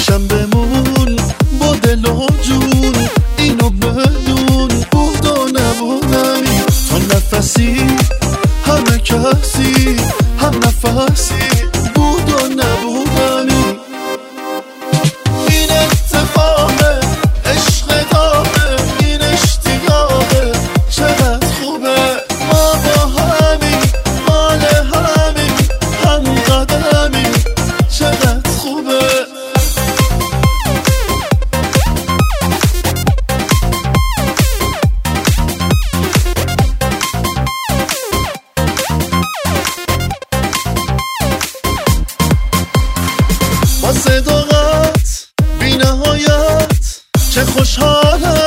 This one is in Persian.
پیشم بمون با دل و جون، اینو بدون بود و نبودمی. تو نفسی همه کسی، هم نفسی بود و نبودمی. این اتفاقه عشق داغه، این اشتیاقه چقدر خوبه. ما با همین مال همین هم قدمی، چقدر خوبه. با صداقت بی نهایت چه خوشحالم